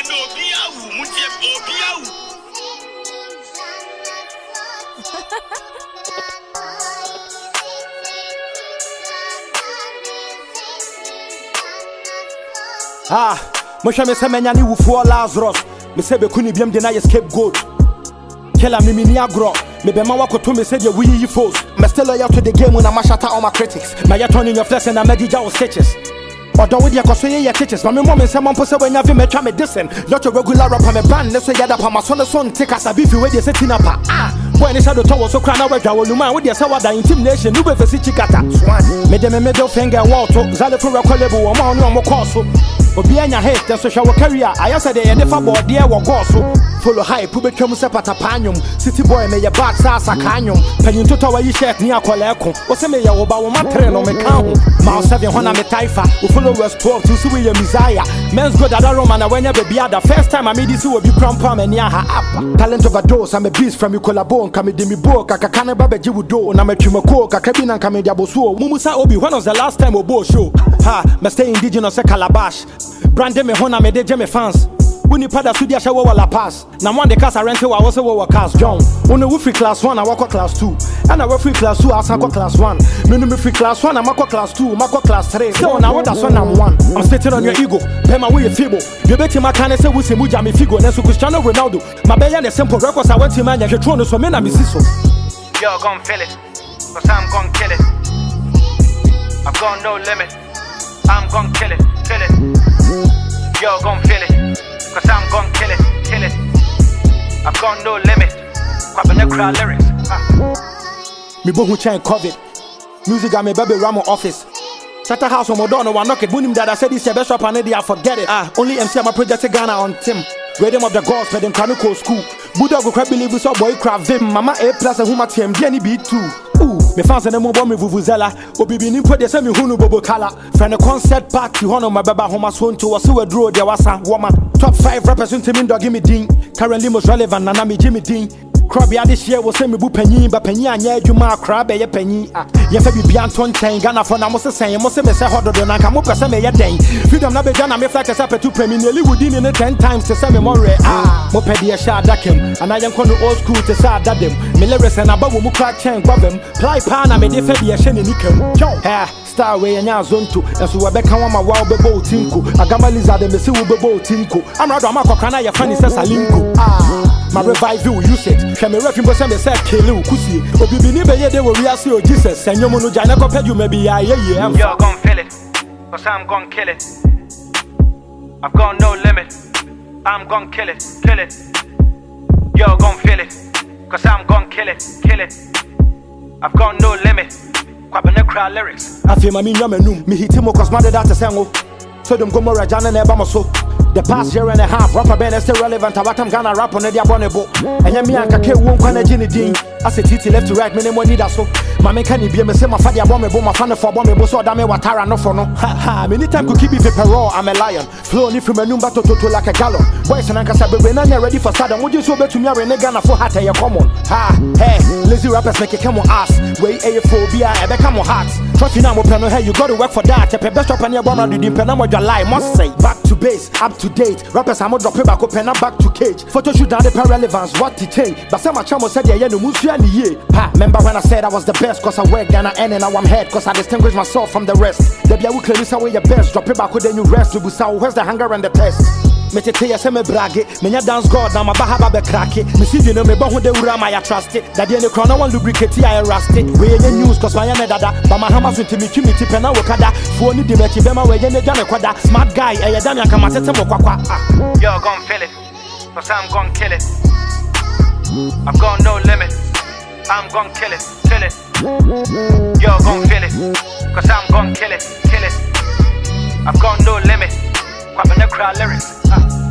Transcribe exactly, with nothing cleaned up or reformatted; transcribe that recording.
Ah, Mosha me se menya ni wufu Lazarus. Me se be kuni biam de na scapegoat. Kela me mini agro. Me be ma wakoto me se de we yi foes. Me still loyal to the game when I mash out all my critics. My ya turn in your flesh and I made you stitches. Odo with your kosoye ya teachers. My mom and someone pose when you have me try me dissing. Not a regular rapper me brand. Let's say yada pa my son son take us a beef you with your setting up. Ah, boy ni shadow tower so crown away jaw luma with your sawa da intimidation. You be for si chikata. Me de me middle finger wall to zale for recallable or man no more course. Obi anya hate then social career. I said they never board there wo go so. Follow hype ube twemu se patapanyum. City boy me ye bad sa sakanyum. Penyin toto wa yi shirt ni akola eko. Wo se me ye wo ba wo matre no me kan ho. Ma seven hona me taifa. Wo follow West twelve to see we ye Messiah. Men's good at Roma na when you baby ada. First time I meet this will be crampa me ni aha apa. Talent overdose I'm a beast from you collabo nka me de mi bo kaka kana baba ji wudo na me twemako kaka bi na nka me diaboso. Mumusa obi when was the last time obo show? Ha, me stay indigenous se Calabash. Brande me hona me de me fans. Uni pada sudia shawo wala pass. Na one the cars I rented I was a cars John. Uni we free class one I walk class two. And I we free class two I go class one. Me no me free class one I go class two, I go class three. So now what that's one I'm one. I'm sitting on your ego. Pay my way feeble. You bet my can say we say muja me figo. Then so Cristiano Ronaldo. My belly and simple records I went to man you throne so me na me so. Yo gon' feel it. Cause I'm gon' kill it. I've got no limit. I'm gon' kill it, kill it. Yo gon' feel it. Cause I'm gon' kill it, kill it. I've got no limit. Quabbing the crowd lyrics. Ah. Me bo who chain COVID. Music got me baby Ramo office. Shatter house on Modono one knock it. Bunim that I said this best rap and I forget it. Ah, only M C my project Ghana on Tim. Rhythm of the gods for them Chronicle school. Buddha go crab believe we saw boy crab them. Mama A plus and who my team D N B two. Ooh, me fans and them bomb me vuvuzela. Obi bi nimpo de say me hunu bobo kala. Friend a concert party hono my baba homa so nto was so draw there was a woman. Top five rappers into me dog give me ding. Currently most relevant na me Jimmy Ding. Crab ya this year was say me bu panyin ba panyin anya adwuma crab ye panyin ah. Ye fa bibia nton ten Ghana for na mo se sen mo se me se hodo do na nka mo pese me ye den. Freedom na be Ghana me flex up to premier Hollywood in ne ten times to say me more ah. Mo pedi e sha dakem and I am kono old school to say dadem. Me lyrics and abawo mu crack chain gwabem. Ply pan na me de fa de e hye ne nikem. Ha star we nya zonto enso we be kan wa ma wa be bo tinko. Agama lizard me se we be bo tinko. Amrado amakokra na ye fa ni se salinko. Ah. My revive you use it. Can me ref him say me say kill you kusi. Obi bi ni be ye de we see o Jesus. And you no jana ko pedi maybe yeah yeah. Yo gon' feel it. Cause I'm gon' kill it. I've got no limit. I'm gon' kill it, kill it. Yo gon' feel it. Cause I'm gon' kill it, kill it. I've got no limit. Quabbing the crowd lyrics. I feel my me nyame num. Me hit him cause my data sengo. So them go more jana na ba so. The past year and a half, rapper band is still relevant. I want Ghana rap on the abonnable. And ya me and Kake won't kind of Ginny Ding. I say Titi left to right, minimum need us so. My man can be a messy, my father bomb, my fan for bomb, so damn it, what Tara no for no. Ha ha, many time could keep it for raw. I'm a lion. Flowing from a new battle to like a gallon. Boys and Uncle Sabi, when I'm ready for Saddam, would you so bet to me in Ghana for hat a common? Ha, hey, lazy rappers make it come on ass. Way A phobia, I become on hearts. Trophy now, open hey, you got to work for that. A best up on your bomb, you didn't penam with your lie, must say. Back to base, up to date. Rappers, I'm drop back up and back to cage. Photo shoot down the relevance, what it take. But some chamo said, yeah, no moves and yeah. Ha, remember when I said I was the best, cause I worked and I end and now I'm head, cause I distinguish myself from the rest. The Bia will clearly say your best, drop it back with then you rest. You will where's the hunger and the test? Me te tell you say me brag it, me nya dance god now my bahaba be crack it. Me see you know me but who de ura my trust it. That the crown no one lubricate I rust it. We any news cause my na dada, but my hammer so to me kimi tipe na wakada. For ni de me chi be ma we any jana kwada. Smart guy e ya dan aka masete mo kwakwa. Yo gon' feel it, cause I'm gon' kill it. I've got no limit. I'm gon' kill it, kill it. Yo gon' feel it, cause I'm gon' kill it, kill it. I've got no limit. Quabbing the crowd lyrics. Ah.